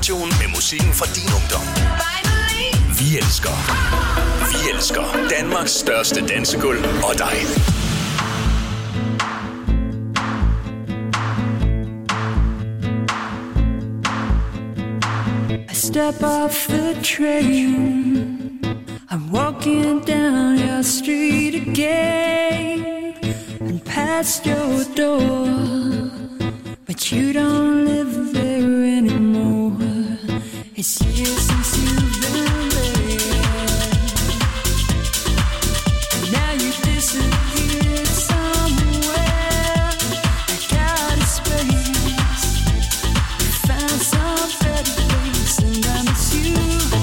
radioen med musikken fra din ungdom. Vi elsker Danmarks største dansegulv og dig. I step off the train, I'm walking down your street again and past your door, but you don't live there anymore. It's years since you've been there, and now you disappeared somewhere. I got a space, found some better place, and I miss you.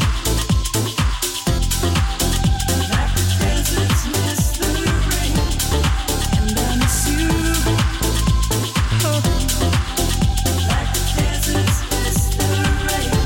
Like the deserts miss the rain, and I miss you. Oh. Like the deserts miss the rain.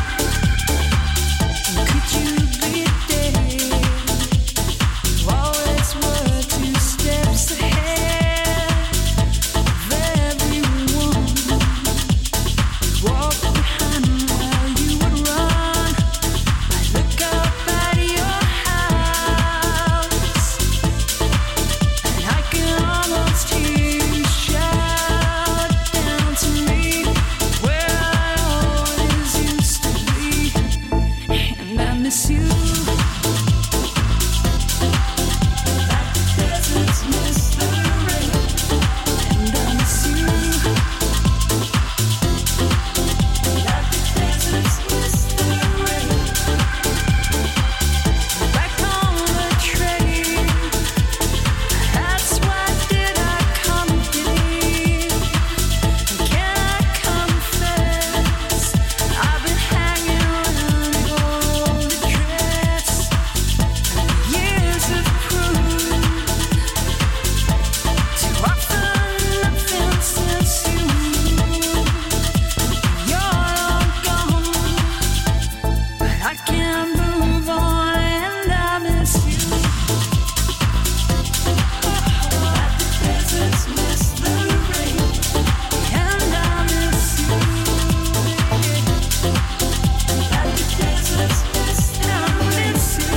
Could you be there? You always were 2 steps ahead of everyone. Walk behind while you would run. I look up at your house, and I can almost hear you shout down to me where I always used to be, and I miss you. Like the deserts miss the rain, and I miss you. Like the deserts miss the rain. Back on the train, that's why did I come here? Can I confess, I've been hanging around your old address. Years have proved too often nothing since you moved. You're long gone, but I can't move on, and I miss you. Like the deserts miss the rain, and I miss you. Like the deserts miss the rain, I miss you.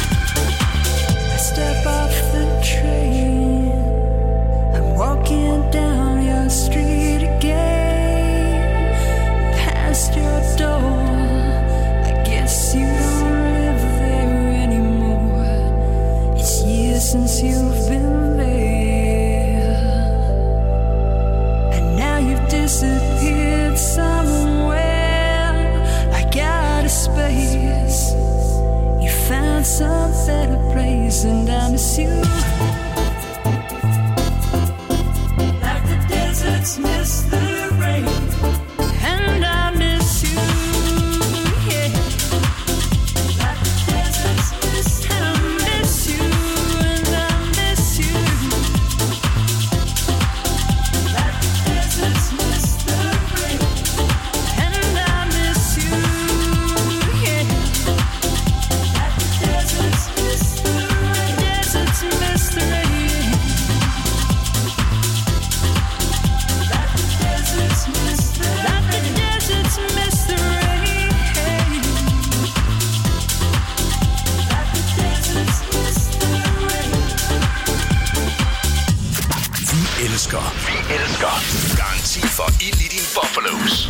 I step off the train, I'm walking down your street again, past your door. I guess you don't live there anymore. It's years since you've been there, and now you've disappeared somewhere. I got a space, you found some better place, and I miss you. Like the deserts miss the rain, and I miss you. Yeah. Like the deserts miss the rain, I miss you, and I miss you. Like the deserts miss the rain, and I miss you. Yeah. Like the deserts miss the rain, deserts miss the rain. Like the deserts miss the rain, like the deserts miss the rain. Like the deserts miss the rain. Vi elsker garanti for ild i din buffalos.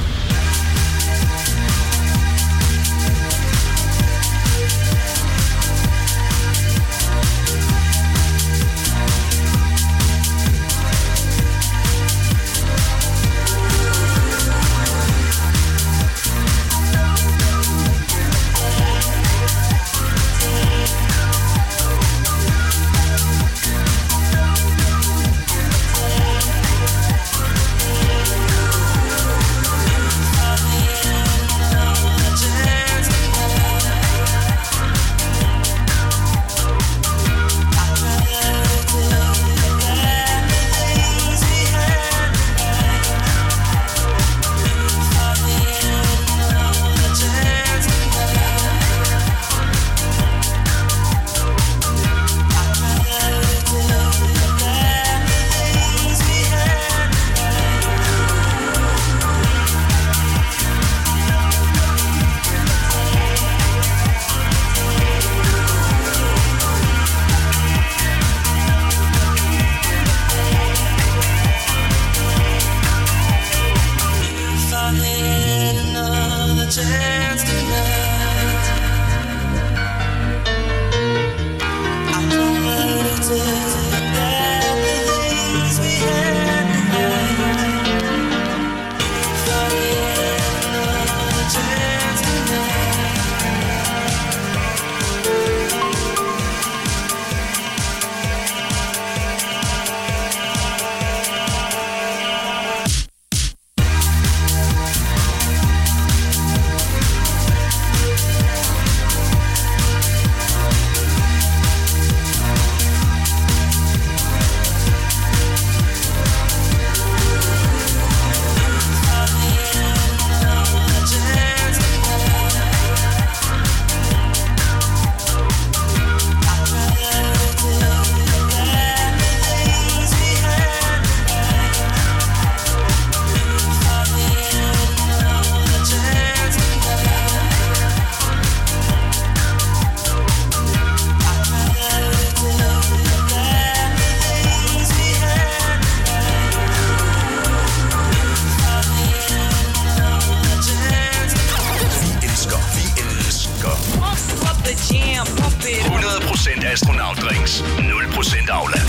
100% astronautdrinks, 0% Aula.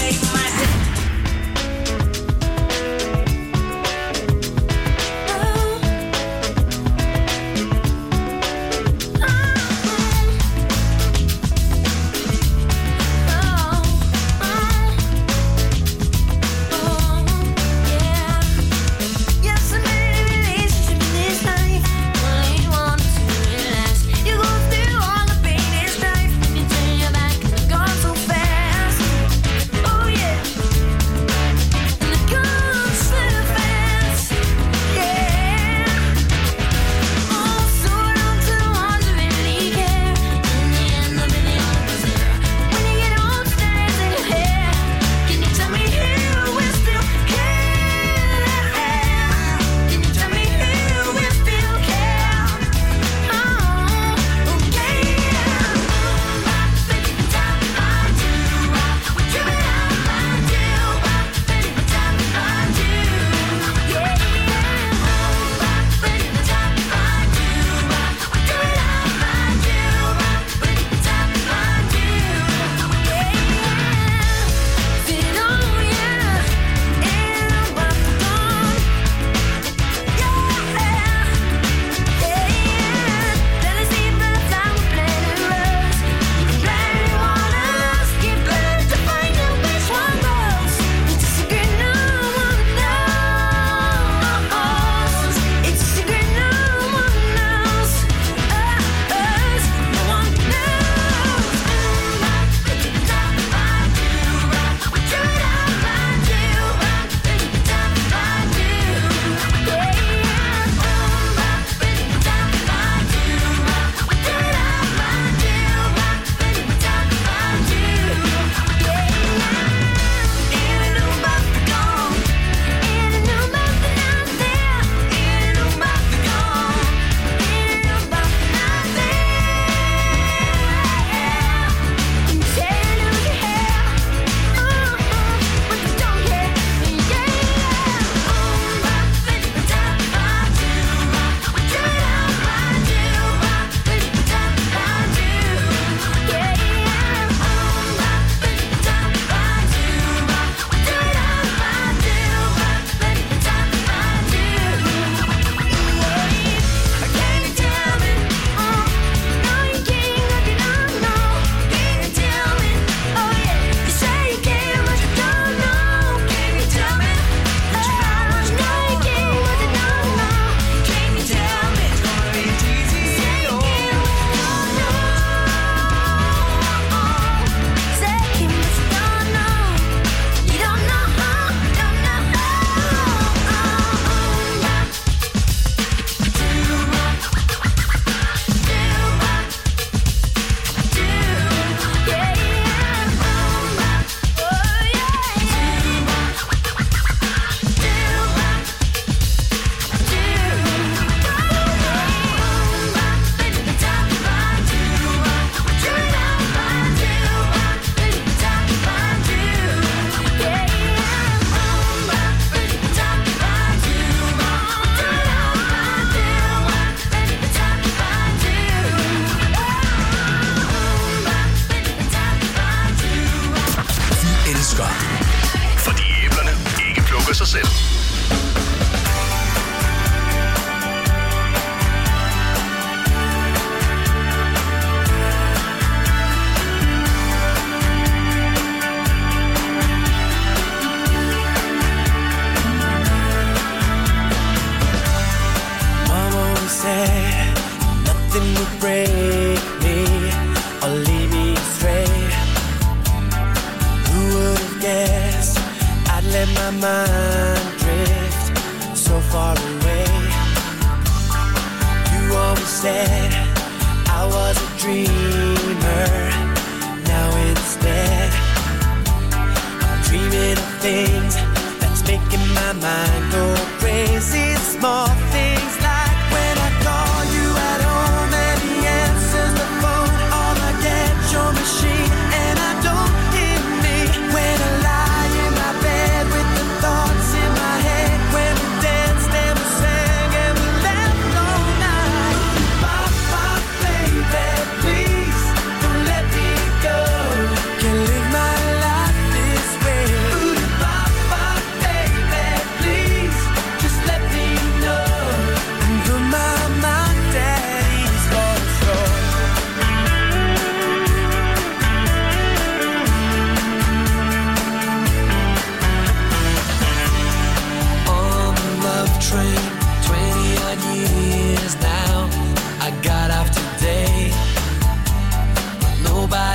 Please don't let me go.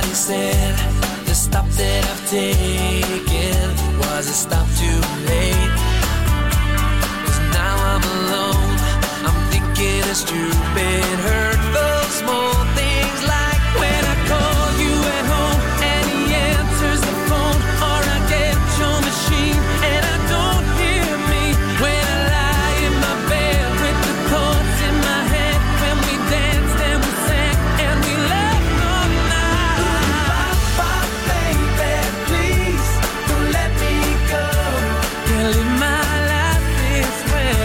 Somebody said the stop that I've taken was a stop too late. 'Cause now I'm alone, I'm thinking of stupid, hurtful small things like when I call you at home and he answers the phone, or I get your machine and I don't hear me. When I lie in my bed with the chords in my head, when we danced and we sang and we laughed all night. Baby, please don't let me go. Can't live my life this way.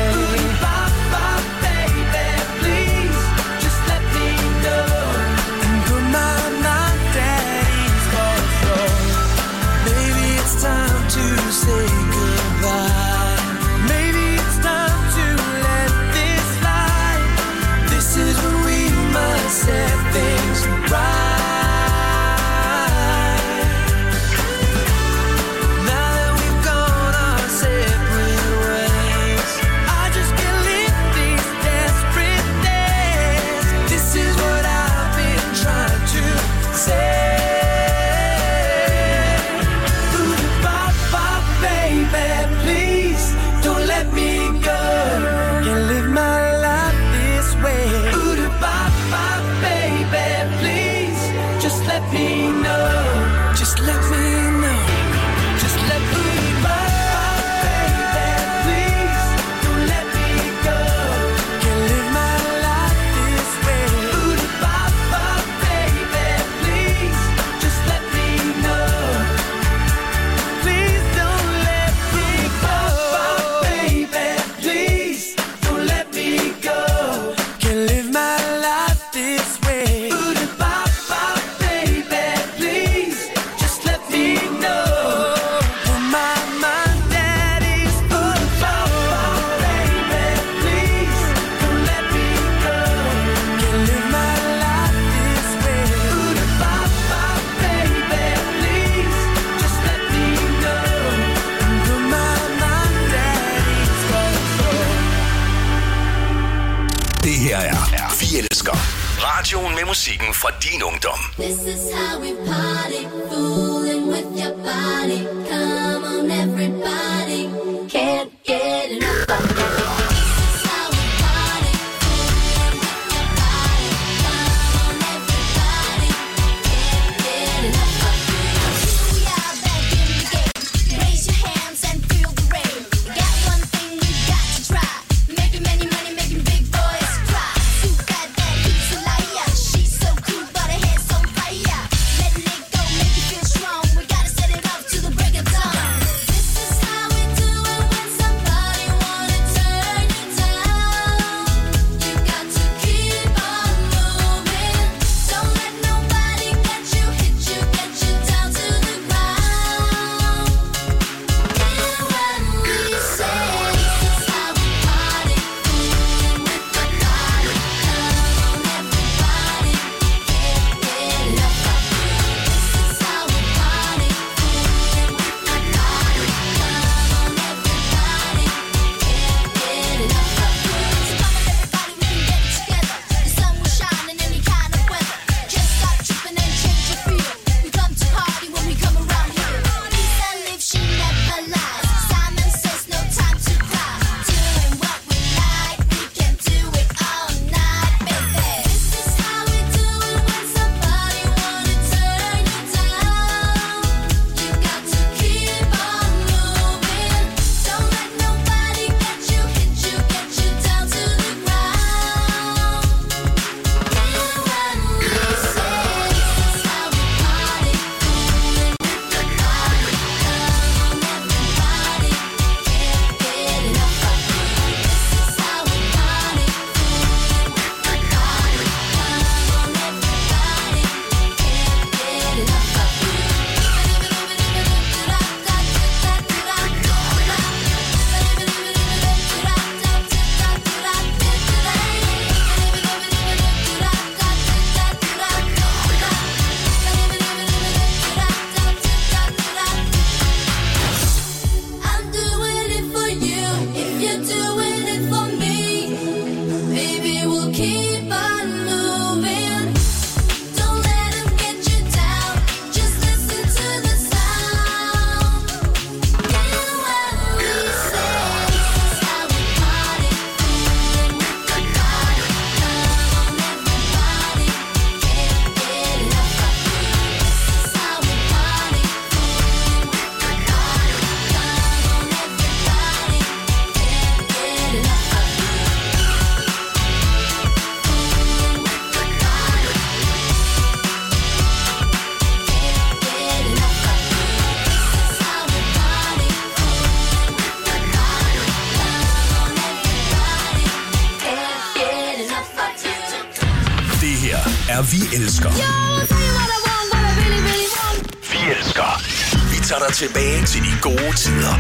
Baby, please just let me know. And put my mind at ease, 'cause maybe it's time to say goodbye. Maybe it's time to let this fly. This is when we must set things right. Now that we've gone our separate ways, I just can't live these desperate days. This is what I've been trying to say. Baby, please don't let me go. Can't live my life this way. Baby, please just let me know. Just let me know. Just let me baby, please don't let me go. Can't live my life this way. Baby, please just let me know. Please don't let me go. Baby, please don't let me go. Can't live my life this way. Baby, please just let me know. Put my mind at ease. Baby, please don't let me go. Can't live my life this way. Baby, please just let me know. Put my mind at ease. Det her er Vi Elsker. Radioen med musikken fra din ungdom. This is how we party, fooling with your body. Come on, everybody, can't get enough of it. This is how we party, fooling with your body. Come on, everybody, can't get enough of it. We are back in the game. Raise your hands and feel the rain. Got one thing you got to try. Making many money, making big boys cry. Too bad that he's a liar. She's so cool, but her hair's on fire. Letting it go, make you elsker. Yo, I'll tell you what I want, what I really, really want. Vi elsker. Vi tager dig tilbage til de gode tider.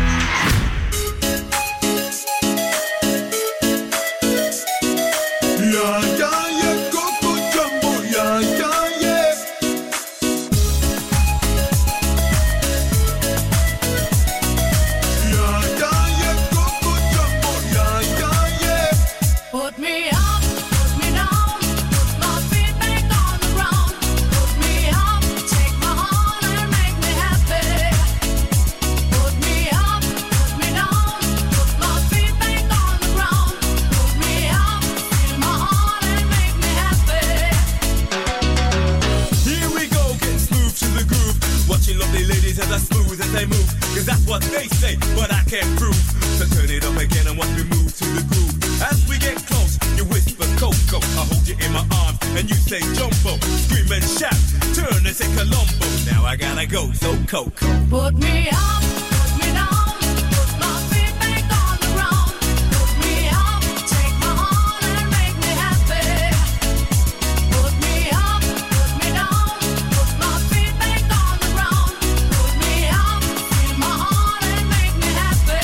Coco. Put me up, put me down, put my feet back on the ground. Put me up, take my heart and make me happy. Put me up, put me down, put my feet back on the ground. Put me up, feel my heart and make me happy.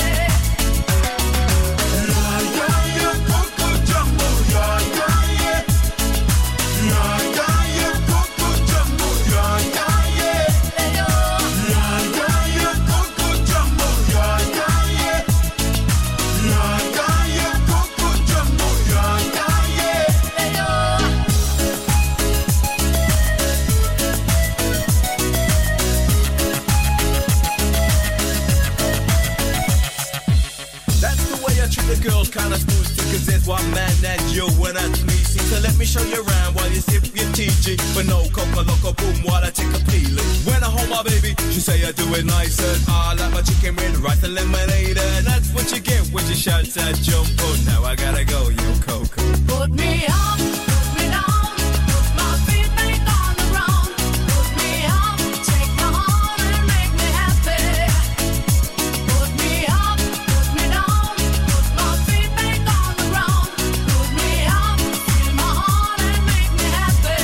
Yeah, yeah, yeah, Coco Jumbo, yeah, yeah, yeah. Yeah, yeah, yeah, Coco Jumbo, yeah, yeah. Girls kinda smooth to cause there's one man that you and that's me. See, so let me show you around while you sip your TG. But no coca loco boom while I take a peeling. When I hold my baby, she say I do it nice and I like my chicken with rice and lemonade. And that's what you get when you shout that jumbo. Now I gotta go, yo Coco. Put me up, put me down, put my feet back on the ground. Put me up, take my heart and make me happy. Put me up, put me down, put my feet back on the ground. Put me up, feel my heart and make me happy.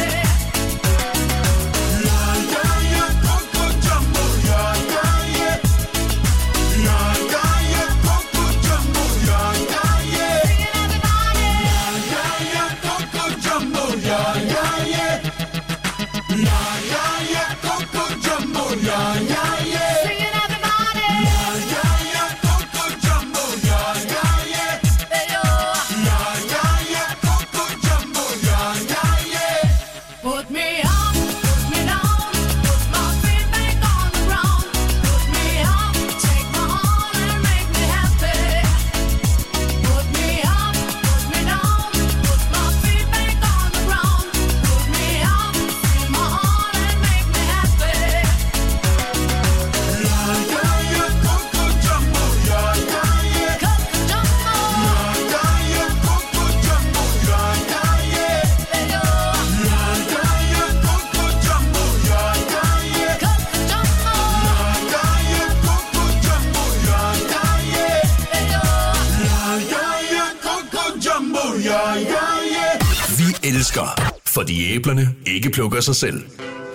Yeah, yeah, yeah, Coco Jumbo, yeah, yeah, yeah. Yeah, yeah, yeah, Coco Jumbo, yeah, yeah, yeah. Singing everybody. Yeah, yeah, yeah, Coco Jumbo, yeah, yeah, yeah. Yeah, yeah, yeah, Coco Jumbo, yeah, yeah, yeah. Singing everybody. Yeah, yeah, yeah, Coco Jumbo, yeah, yeah, yeah. Hey, yo. Yeah, yeah, yeah, Coco Jumbo, yeah, yeah, yeah. Put me up, put me down, put my feet back on the ground. Put me up, take my heart and make me happy. Put me up, put me down, put my feet back on the ground. Put me up, feel my heart and make me happy. Yeah, yeah, yeah, Coco Jumbo, yeah, yeah, yeah. Coco Jumbo. Yeah, yeah, yeah, Coco Jumbo, yeah, yeah, yeah. Hey, yo. Yeah, yeah, yeah, Coco Jumbo, yeah, yeah, yeah. Coco Jumbo. Yeah, yeah, yeah, Coco Jumbo, yeah, yeah, yeah. Hey, yo. Yeah, yeah, yeah, Coco Jumbo, yeah, yeah, yeah. Vi elsker, fordi æblerne ikke plukker sig selv.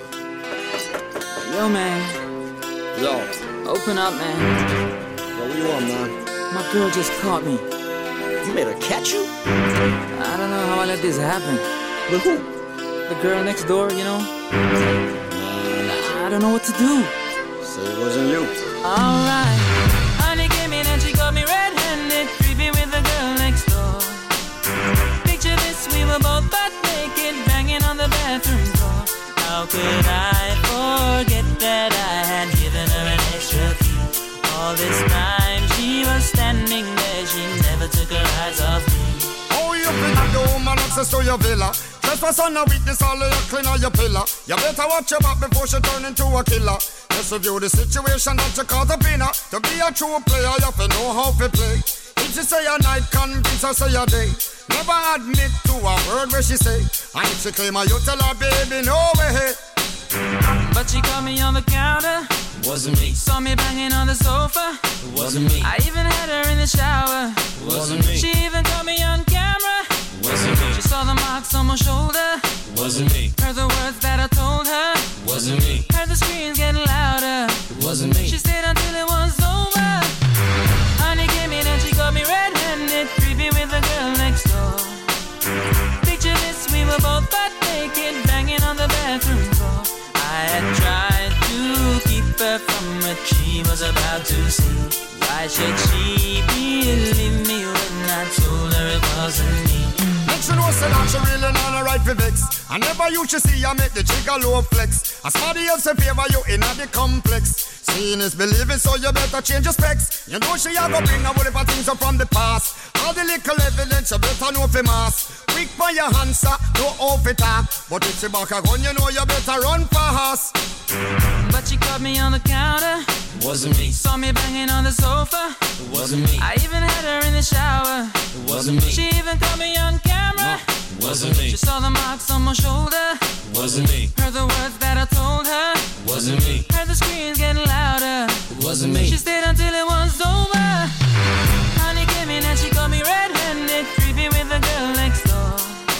Yo, man. Yo, Open up, man. what you want, man? My girl just caught me. You made her catch you? I don't know how I let this happen. With who? The girl next door, you know? I don't know what to do. Say it wasn't you. Alright. Honey came in and she got me red-handed, creepy with the girl next door. Picture this, we were both butt naked, banging on the bathroom door. How could I forget that I had given her an extra key? All this time she was standing there, she never took her eyes off me. Oh, you bring the woman access to your villa. Trespass on a witness, all of your clean on your pillar. You better watch your back before she turn into a killer. Just review the situation that you caught up in her. To be a true player, you have to know how to play. If she say a night, convince her say a day. Never admit to a word where she say. And if she claim her, you tell her, baby, no way. But she caught me on the counter. Wasn't me. Saw me banging on the sofa. Wasn't me. I even had her in the shower. Wasn't me. She even caught me on camera. Wasn't me. She saw the marks on my shoulder. Wasn't me. Heard the words that I told her. Wasn't me. Heard the screams getting louder. Wasn't me. She stayed until it was over. Honey came in and she got me red-handed, creepy with the girl next door. Picture this, we were both butt naked, banging on the bathroom floor. I had tried to keep her from what she was about to see. Why should she believe me when I told her it wasn't me? Next you know say that she really not a right for vex. I never used to see I make the jigger low flex. As somebody else in favor you in the complex. Seeing is believing, so you better change your specs. You know she a go bring a whole heap of things up from the past. All the little evidence you better know for mass. Quick for your answer, no off it talk. But if she back a gun, you know you better run fast. But she caught me on the counter. Wasn't me. Saw me banging on the sofa. It wasn't me. I even had her in the shower. It wasn't me. She even caught me on camera. It wasn't me. She saw the marks on my shoulder. It wasn't me. Heard the words that I told her. It wasn't me. Heard the screams getting louder. It wasn't me. She stayed until it was over. Honey came in and she got me red-handed, creepy with the girl next door.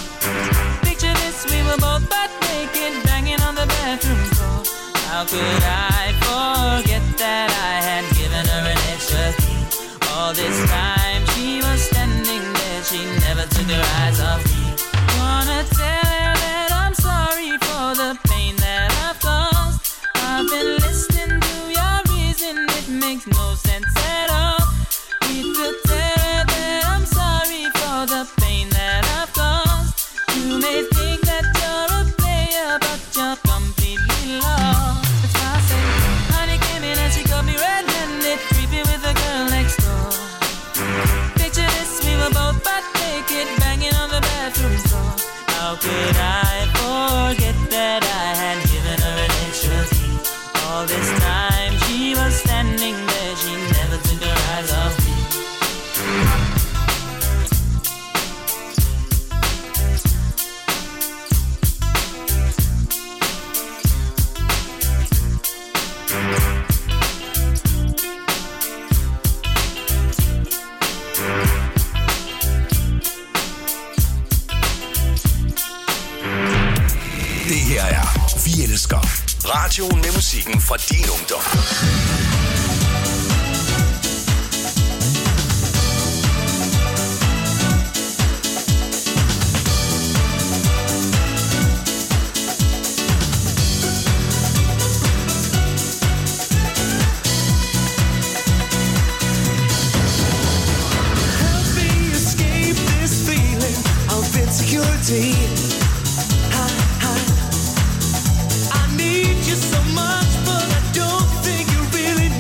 Picture this, we were both butt naked, banging on the bathroom floor. How could I forget that I had given her an extra key? All this time she was standing there, she never took her eyes off me. Wanna tell her that I'm sorry for the pain that I've caused. I've been listening to your reason, it makes no sense at all. Need to tell her that I'm sorry for the pain that I've caused. You may think that you're a player, but you're completely lost. That's why I say, honey came in and she got me red-handed, creepy with the girl next door. Picture this, we were both butt naked, banging on the bathroom floor. How could I forget that I had given her an extra key? All this time she was standing there, she never took her eyes off me. Det her er Vi Elsker. Radioen med musikken fra din ungdom. Help me escape this feeling of insecurity. I need you so much, but I don't think you really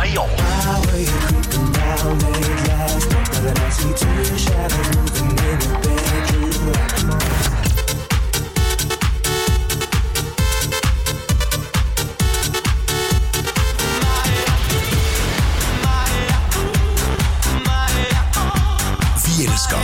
i år. Vi elsker.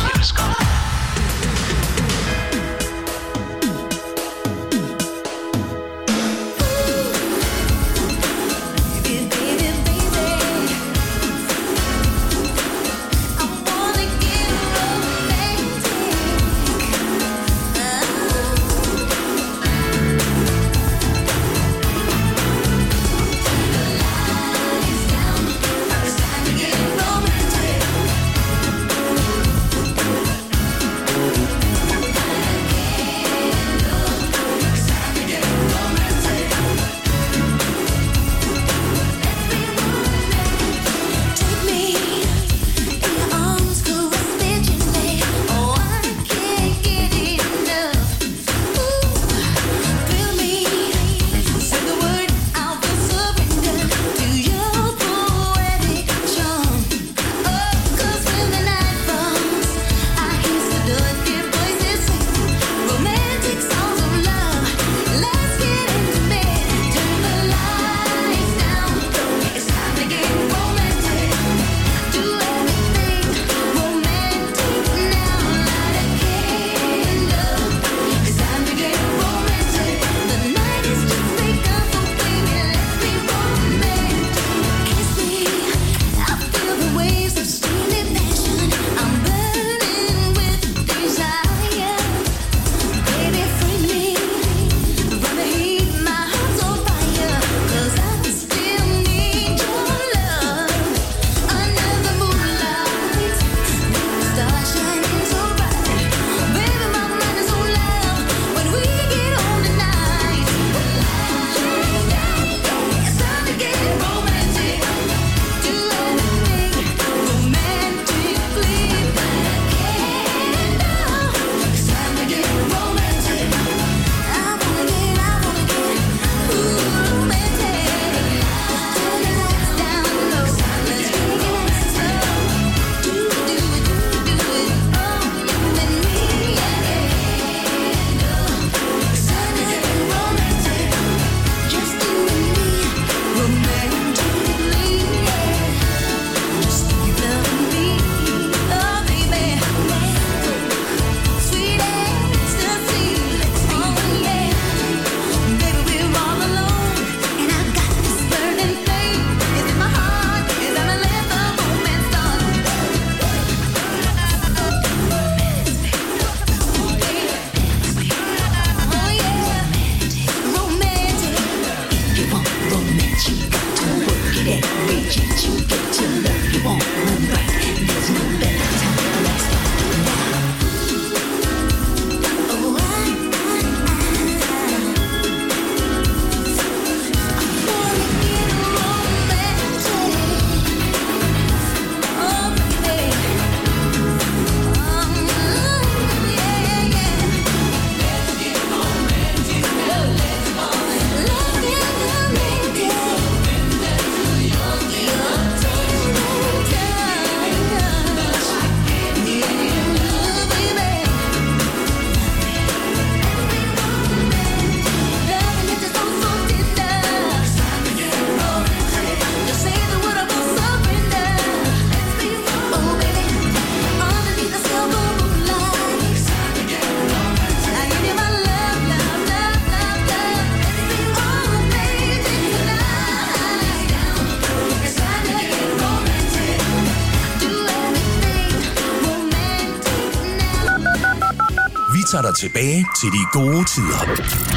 tager dig tilbage til de gode tider.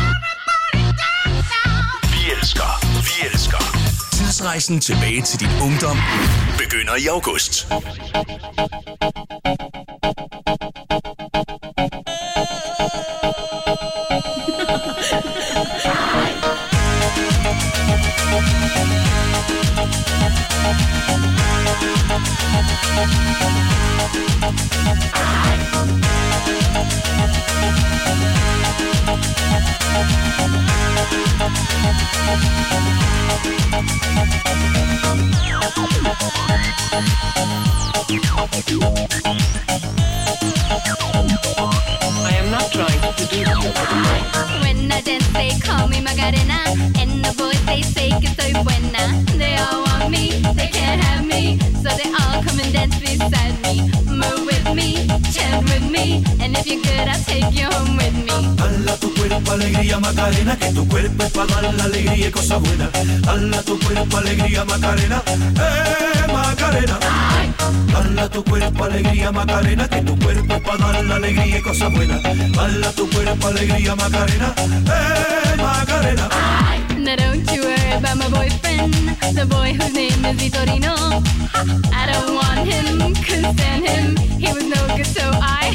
Vi elsker. Tidsrejsen tilbage til din ungdom begynder i august. you're good, I'll take you home with me. Dala tu cuerpo alegría Macarena, que tu cuerpo es para dar la alegría y cosas buenas. Dala tu cuerpo alegría Macarena, Macarena. Dala tu cuerpo alegría Macarena, que tu cuerpo es para dar la alegría y cosas buenas. Dala tu cuerpo alegría Macarena, Macarena. Now don't you worry about my boyfriend, the boy whose name is Vitorino. I don't want him, couldn't stand him, he was no good, so I...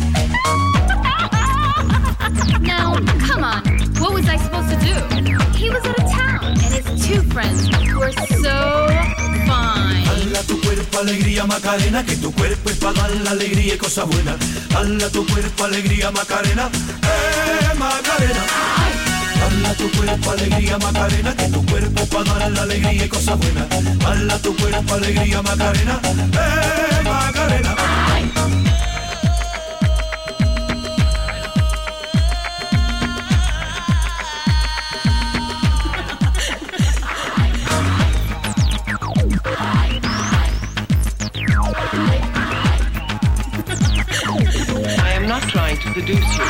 Now, come on, what was I supposed to do? He was out of town, and his two friends were so fine. Dala tu cuerpo alegría Macarena, que tu cuerpo es para dar la alegría y cosas buenas. Dala tu cuerpo alegría Macarena, Macarena. Dala tu cuerpo alegría Macarena, que tu cuerpo es para dar la alegría y cosas buenas. Dala tu cuerpo alegría Macarena, Macarena. I am not trying to seduce you.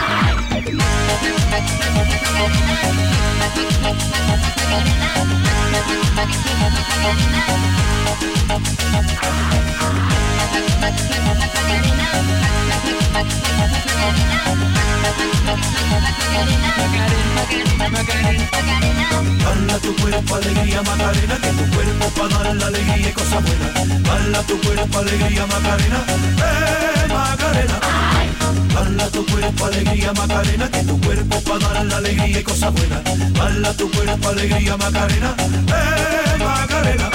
Dala tu cuerpo alegría Macarena, que tu cuerpo es para dar la alegría y cosas buenas. Dala tu cuerpo alegría Macarena, Macarena. Dala tu cuerpo alegría Macarena, que tu cuerpo es para dar la alegría y cosas buenas. Dala tu cuerpo alegría Macarena, Macarena.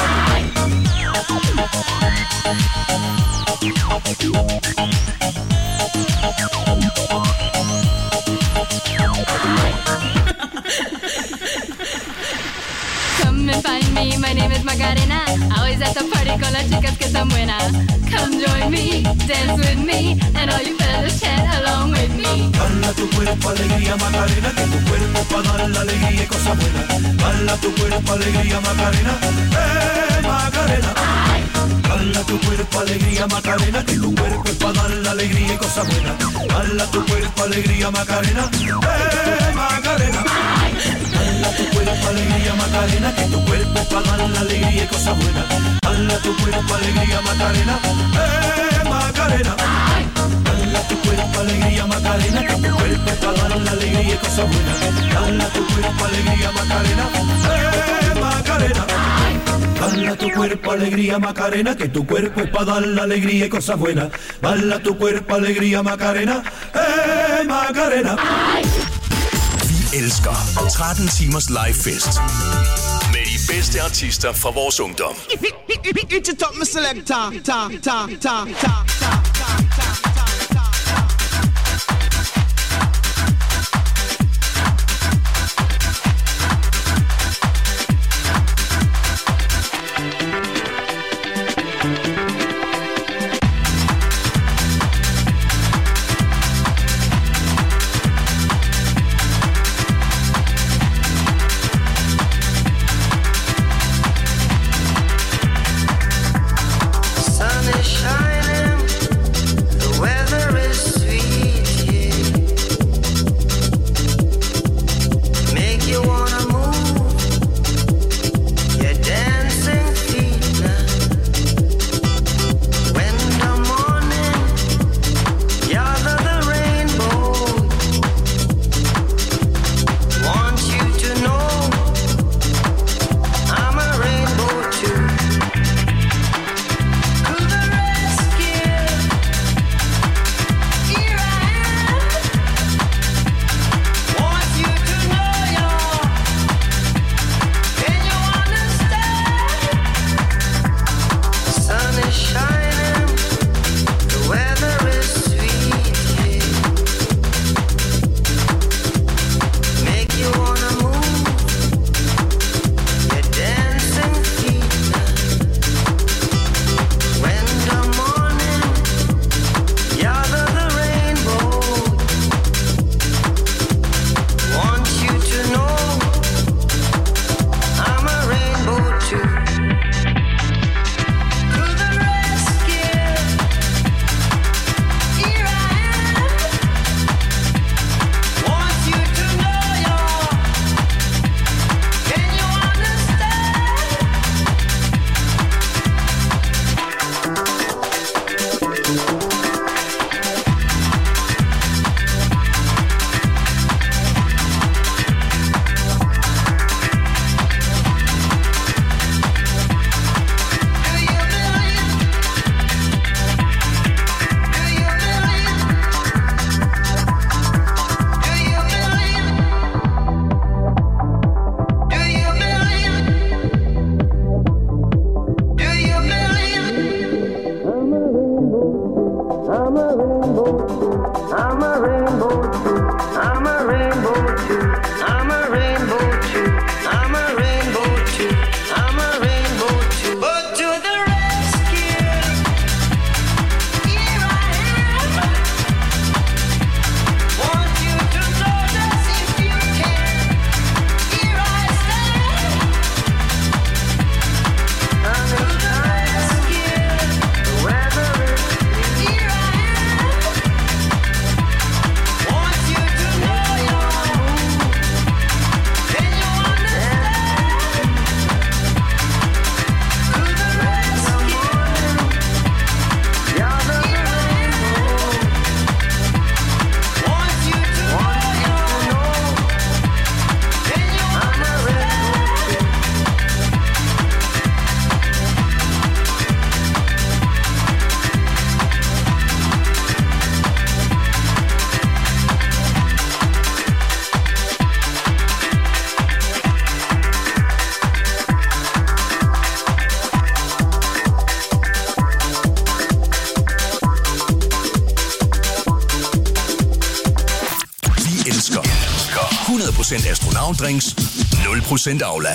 Come and find me, my name is Macarena. Always at the party con las chicas que están buenas. Come join me, dance with me, and all you fellas chat along with me. Dala tu cuerpo alegría Macarena, que tu cuerpo es para dar la alegría y cosas buenas. Dala tu cuerpo alegría Macarena, Macarena. Dala tu cuerpo alegría Macarena, que tu cuerpo es para dar la alegría y cosas buenas. Dala tu cuerpo alegría Macarena, Macarena. Dala tu cuerpo alegría Macarena, que tu cuerpo es para dar la alegría y cosas buenas. Dala tu cuerpo alegría Macarena, Macarena. Dala tu cuerpo alegría Macarena, que tu cuerpo es para dar la alegría y cosas buenas. Dala tu cuerpo alegría Macarena, Macarena. Dala tu cuerpo alegría Macarena, que tu cuerpo es para dar la alegría y cosas buenas. Dala tu cuerpo alegría Macarena, Macarena. Vi elsker 13 timers live fest med de bedste artister fra vores ungdom. It's a top me selector, ta. Sun is shining, the weather 0% astronautdrinks, 0% Aula.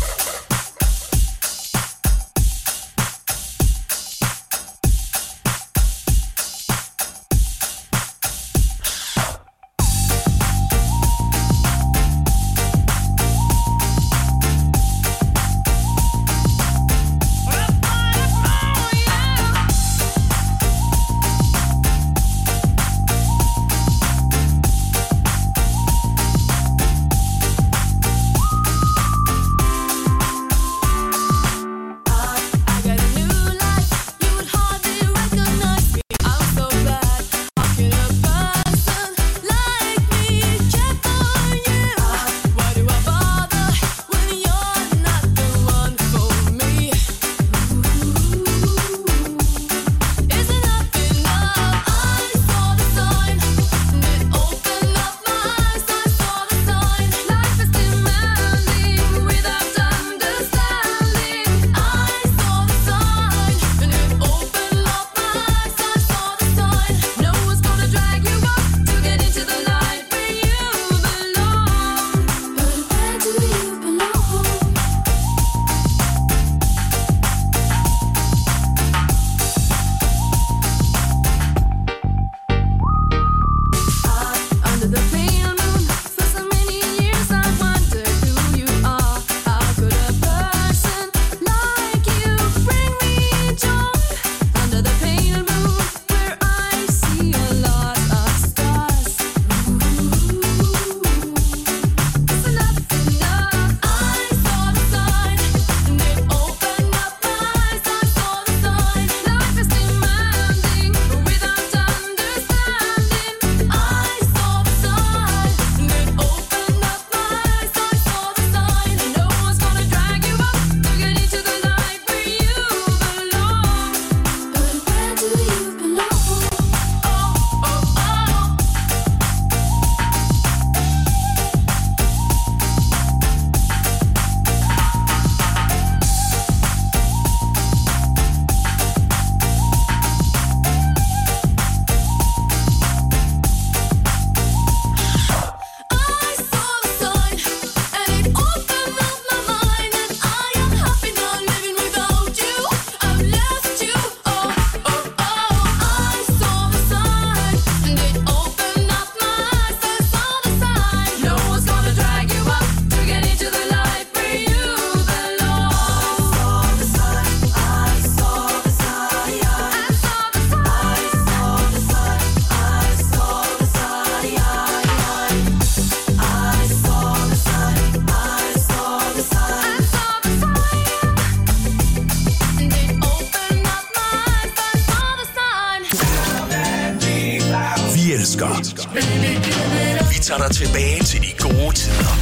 Vi tager dig tilbage til de gode tider.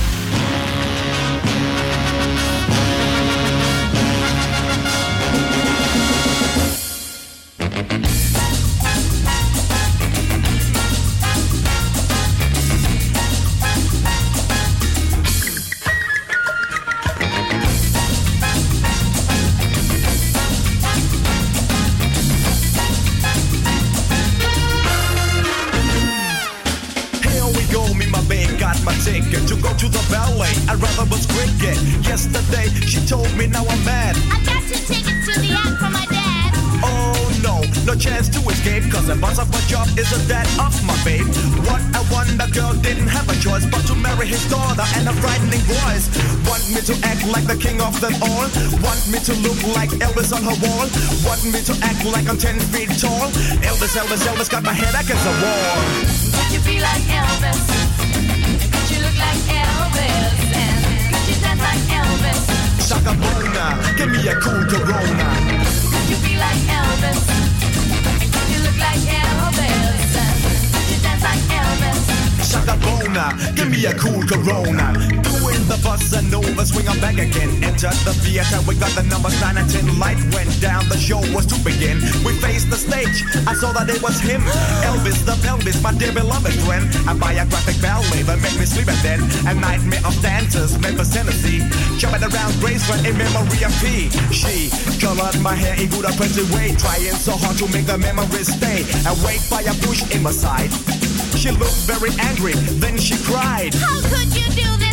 To go to the ballet, I'd rather was cricket. Yesterday, she told me now I'm mad. I got your ticket to the act from my dad. Oh no, no chance to escape, cause the boss of my job is the dad of my babe. What a wonder girl didn't have a choice but to marry his daughter and a frightening voice. Want me to act like the king of them all? Want me to look like Elvis on her wall? Want me to act like I'm 10 feet tall? Elvis, Elvis, Elvis got my head against the wall. Could you be like Elvis? Could you look like Elvis? And could you dance like Elvis? Shaka Bona, give me a cool Corona. Could you be like Elvis? Could you look like Elvis? And could you dance like Elvis? Shaka Bona, give me a cool Corona. Doing the bossa nova, swing on back again. Entered the theater, we got the numbers 9 and 10. Light went down, the show was to begin. We faced the stage, I saw that it was him. Elvis the pelvis, my dear beloved friend. A biographic ballet that made me sleep and then a nightmare of dancers, Memphis, Tennessee. Jumping around Graceland in memory of P. She colored my hair in good oppressive way, trying so hard to make the memories stay. Awake by a bush in my side. She looked very angry, then she cried. How could you do this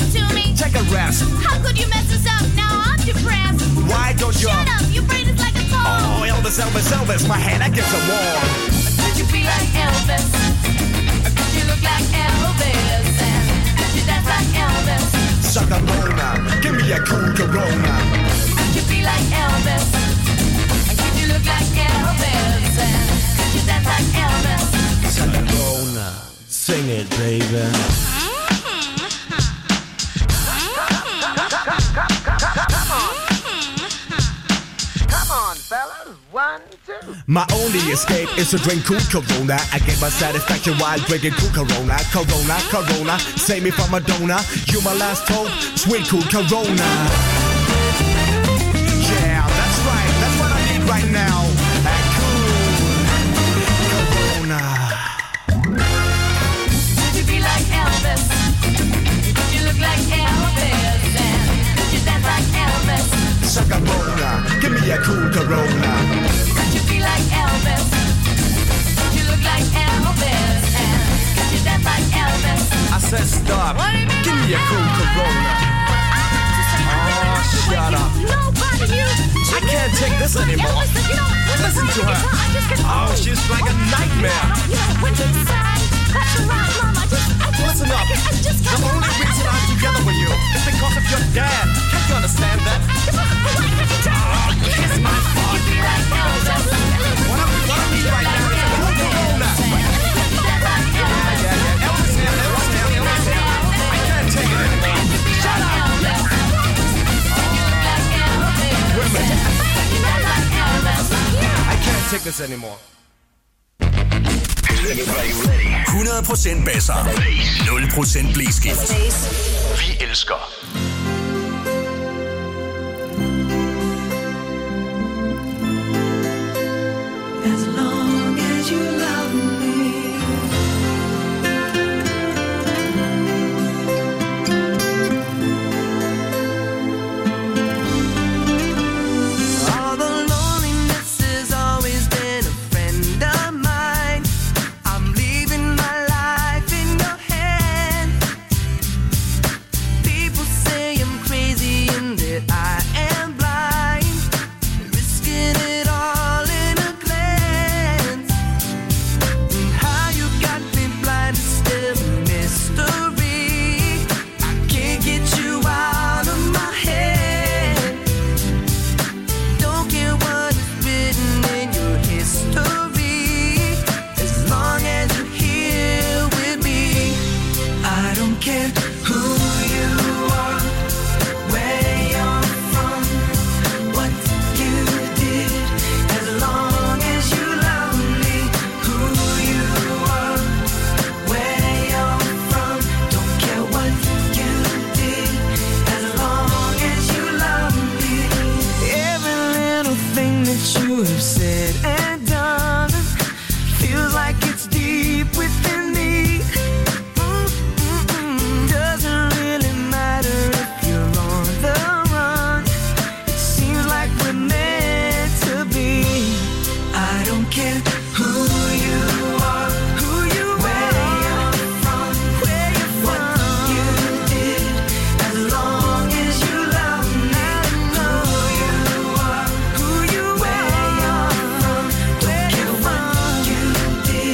take a rest. How could you mess us up? Now I'm depressed. Why don't you? Shut up, your brain is like a car. Oh, Elvis, Elvis, Elvis, my hand against the wall. Could you be like Elvis? Could you look like Elvis? And could you dance like Elvis? Sacarona, give me a cool Corona. Could you be like Elvis? Could you look like Elvis? And could you dance like Elvis? Sacarona, sing it, baby. My only escape is to drink cool Corona. I get my satisfaction while drinking cool Corona. Corona, Corona, save me from a donor. You my last hope, sweet cool Corona. Yeah, that's right, that's what I need right now. And cool Corona. Could you be like Elvis? Could you look like Elvis? And could you dance like Elvis? Sacarona, give me a cool Corona. Could you be like Elvis? Could you look like Elvis? And could you dance like Elvis? I said stop, give me a cool Corona. Oh, shut up. I can't take this anymore. Listen to her. Oh, she's like a nightmare. Listen up. The only reason I'm together with you is because of your dad. Can't you understand that? Oh, kiss my butt. What I need right now is a cool Corona. Yeah. Elvis here. I can't take it anymore. Shut up. Wait a minute. I can't take this anymore. 100% basser. 0% blæskift. Vi elsker. As long as you love me. All the loneliness has always been a friend of mine. I'm leaving my life in your hands. People say I'm crazy and that I am blind, risking it all in a glance. And how you got me blind is still a mystery. I can't get you out of my head. Don't care what is written in your history, as long as you're here with me. I don't care who you are, where you're from, what you did, as long as you love me. Who you are, where you're from, don't care what you did, as long as you love me. Every little thing that you have said and done feels like it's deep within me. Doesn't really matter if you're on the run. It seems like we're meant to be. I don't care who you are, where you're from, what you did, as long as you love me. Who you are, where you're from, don't care what you did,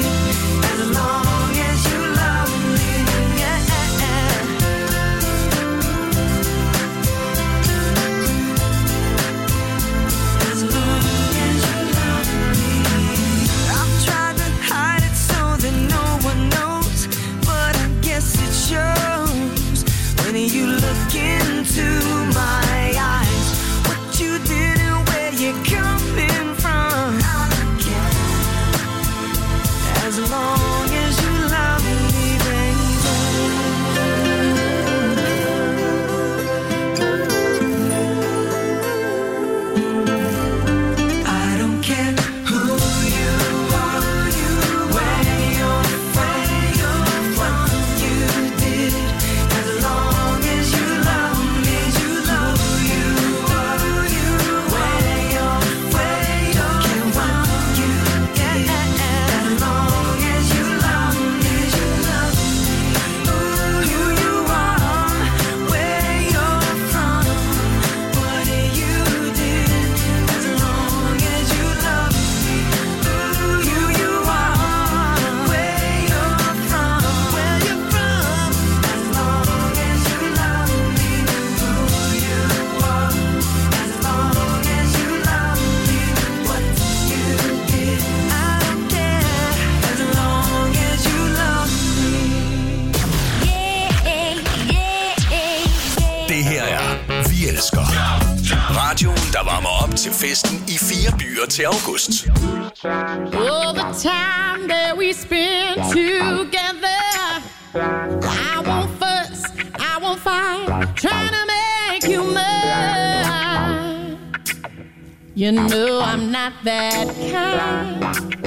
der varmer op til festen i 4 byer til august. All the time that we spend together, I won't fuss, I won't fight, trying to make you mine. You know I'm not that kind.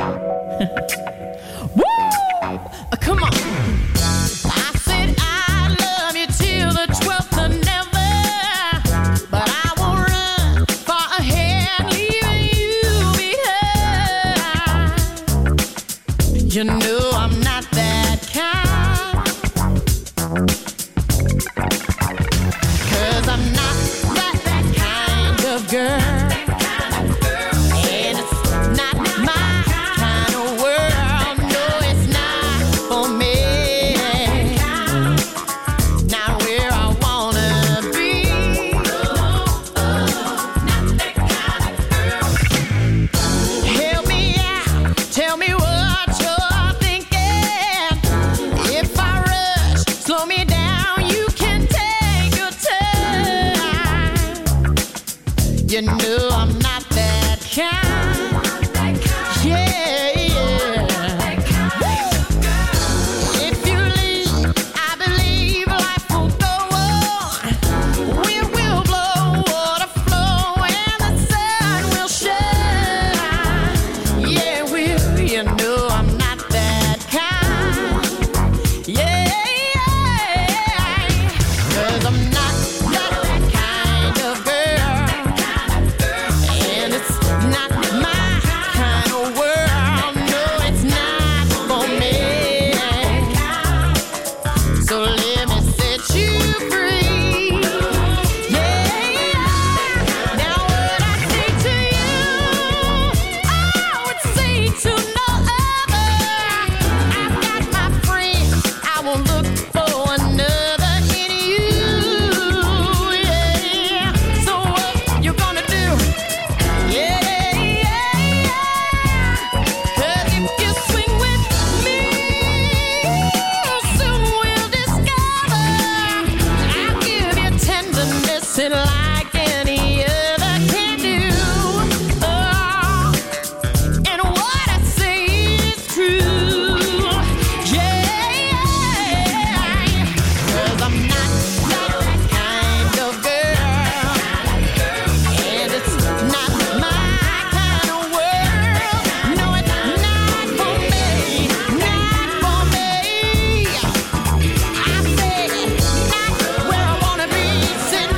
Woo! Come on. I said I love you till the 12th of never, but I won't run far ahead, leaving you behind. You know I'm not that kind, 'cause I'm not that kind of girl. You know I'm not that kind. Yeah, yeah. If you leave, I believe life will go on. Wind will blow, water flow, and the sun will shine. Yeah, will. You know I'm not that kind. Yeah, yeah. 'Cause I'm not that kind of girl. Not my kind of world, no, it's not for me. So let me set you free. Yeah, now what I say to you, I would say to no other. I've got my friends, I won't look for another in you. Yeah, so what you gonna do? Yeah. Like any other can do. Oh, and what I say is true. Yeah, 'cause I'm not that kind of girl, and it's not my kind of world. No, it's not for me, not for me. I said not where I wanna be, sitting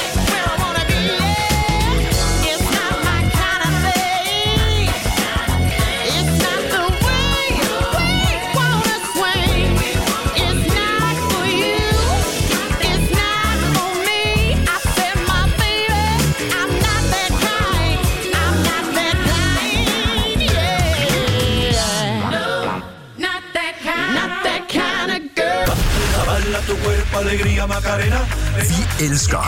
tu cuerpo, alegría, Macarena. Vi elsker.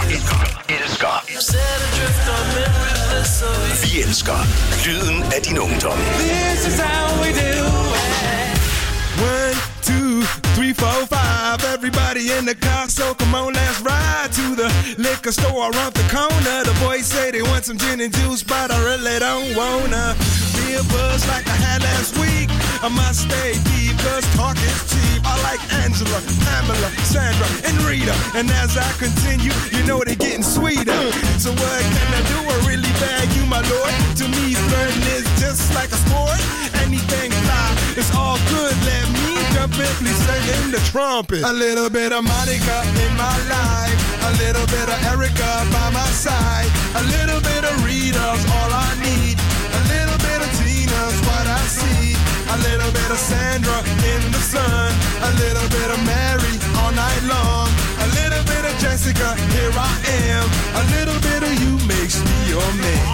Vi elsker lyden af din ungdom. This is how we do it. 1, 2, 3, 4, 5. Everybody in the car, so come on, let's ride to the liquor store around the corner. The boys say they want some gin and juice, but I really don't wanna be a buzz like I had last week. I must stay deep, 'cause talk is cheap. I like Angela, Pamela, Sandra, and Rita. And as I continue, you know they're getting sweeter. So what can I do? I really bag you, my lord. To me, flirting is just like a sport. Anything fly, it's all good. Let me jump in, please sing in the trumpet. A little bit of Monica in my life, a little bit of Erica by my side, a little bit of Rita's all I need, a little bit of Tina's what I see, a little bit of Sandra in the sun, a little bit of Mary all night long, a little bit of Jessica, here I am, a little bit of you makes me your man.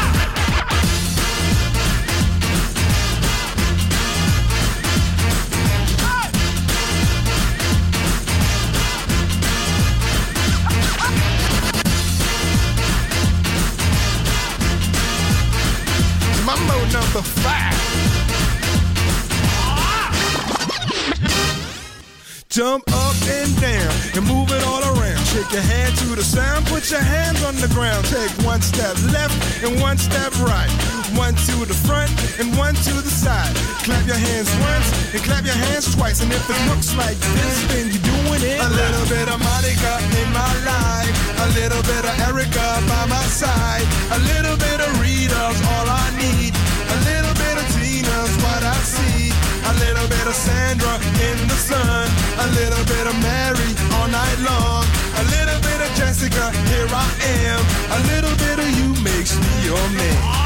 Mambo number 5. Jump up and down and move it all around. Shake your hand to the sound, put your hands on the ground. Take one step left and one step right. One to the front and one to the side. Clap your hands once and clap your hands twice. And if it looks like this, then you're doing it. A little bit of Monica in my life, a little bit of Erica by my side, a little bit of Rita's all I need, a little bit of Tina's what I see, a little bit of Sandra in the sun, a little bit of Mary all night long, a little bit of Jessica, here I am, a little bit of you makes me your man.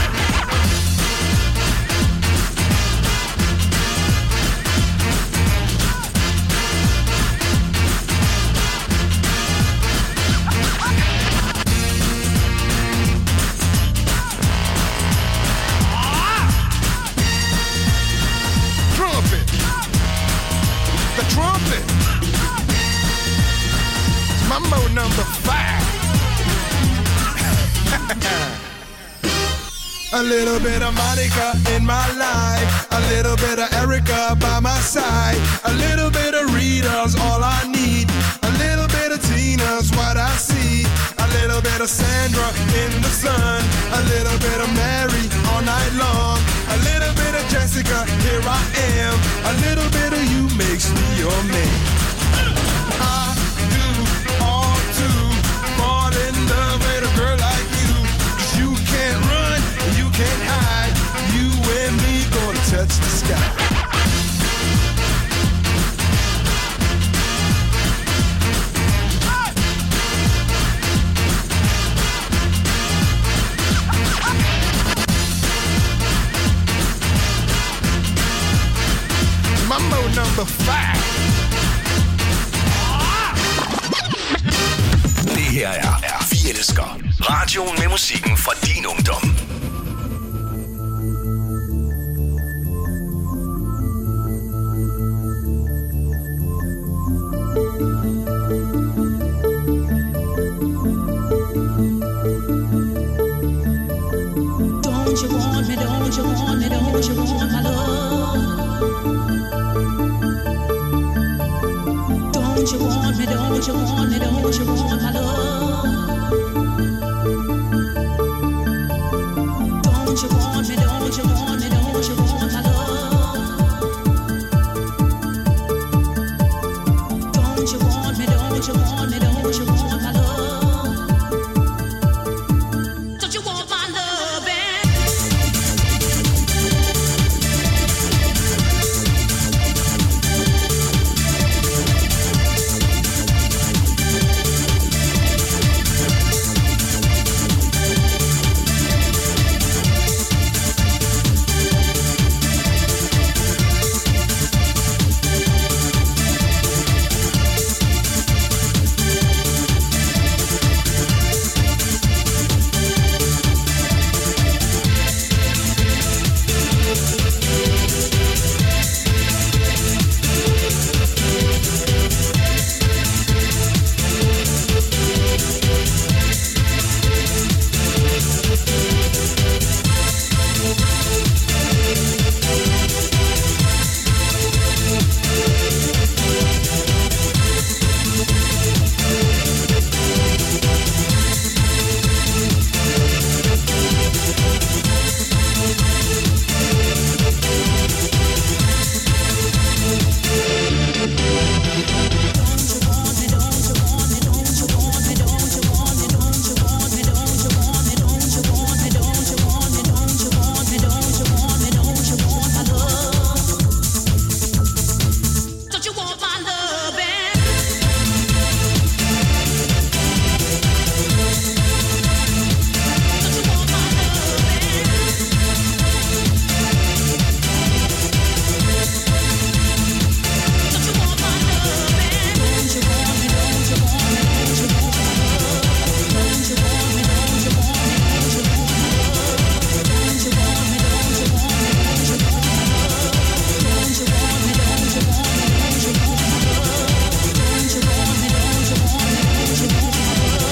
Trumpet. Mambo number 5. A little bit of Monica in my life, a little bit of Erica by my side, a little bit of Rita's all I need, a little bit of Tina's what I see, a little bit of Sandra in the sun, a little bit of Mary all night long, a little bit of Jessica, here I am, a little bit of you makes me your man. I do all to fall in love with a girl like you, 'cause you can't run, you can't hide, you and me gonna touch the sky. Mambo number 5. Det her er Vi Elsker. Radioen med musikken fra din ungdom. Don't you want me, don't you want me, don't you want my love? Don't you want me, don't you want me, don't you want my love?